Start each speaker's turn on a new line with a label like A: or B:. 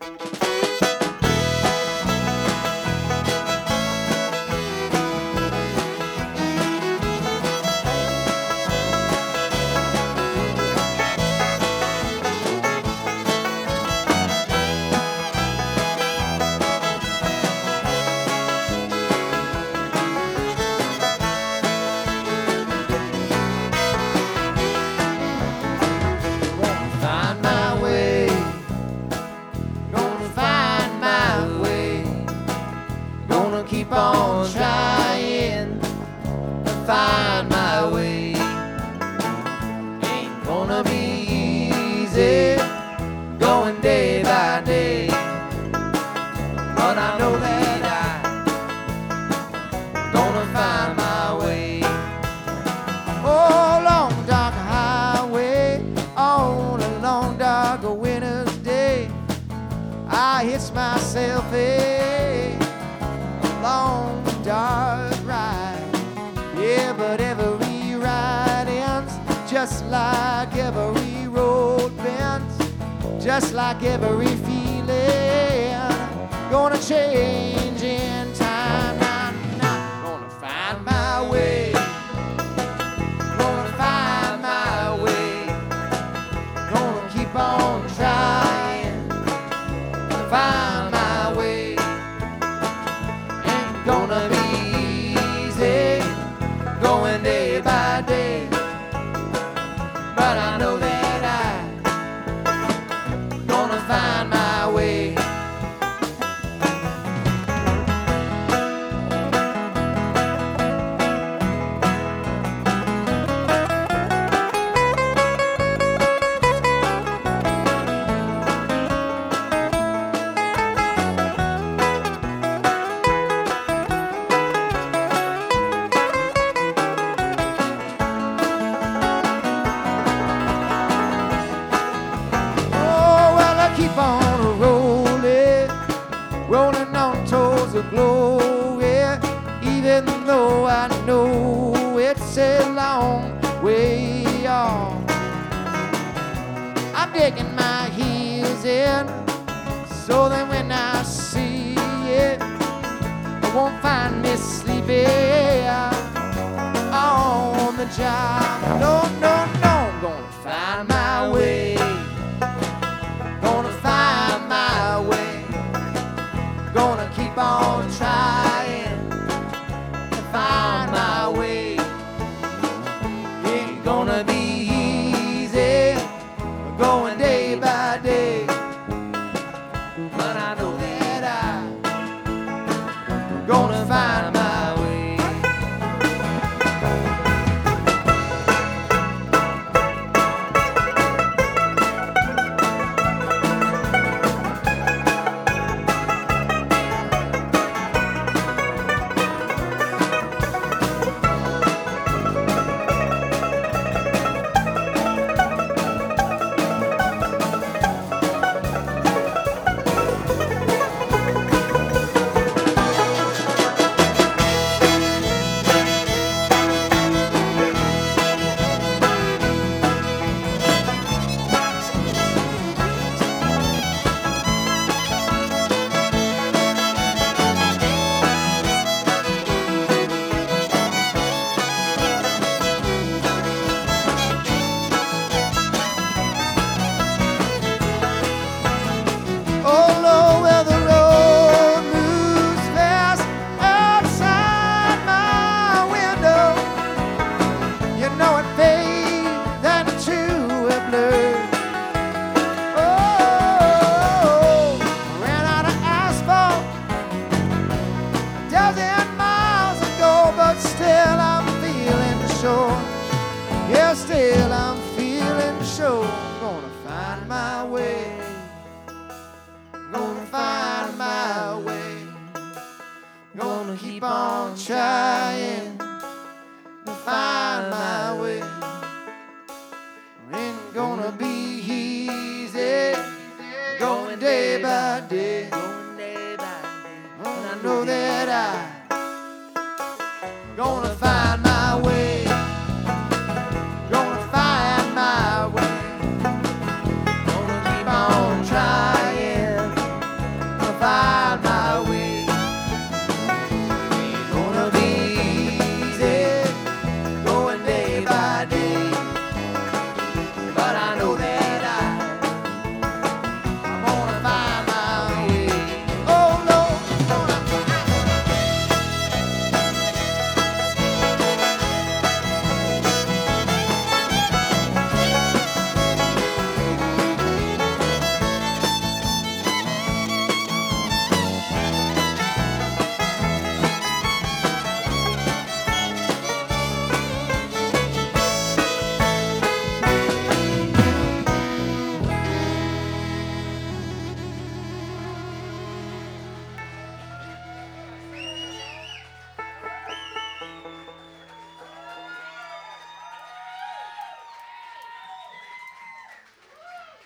A: Keep on trying to find my way. Ain't gonna be easy going day by day, but I know that I'm gonna find my way. Oh, long dark highway on a long dark winter's day, I hitch myself long dark ride. Yeah, but every ride ends just like every road bends, just like every feeling gonna change in time. I'm not gonna find my way, gonna find my way, gonna keep on trying to find my way. Gonna be easy going day by day, but I know that I'm gonna find my way. Keep on rolling, rolling on towards the glory, even though I know it's a long way off. I'm digging my heels in, so that when I see it, I won't find me sleeping on the job. No, no, no, I'm gonna find my way. Gonna find my way, gonna keep on trying to find my way. Ain't gonna be easy going day by day, but I know that I'm gonna find my way. Yeah, still I'm feeling sure. Gonna find my way, gonna find my way, gonna keep on trying to find my way. Ain't gonna be easy going day by day, and I know that I'm gonna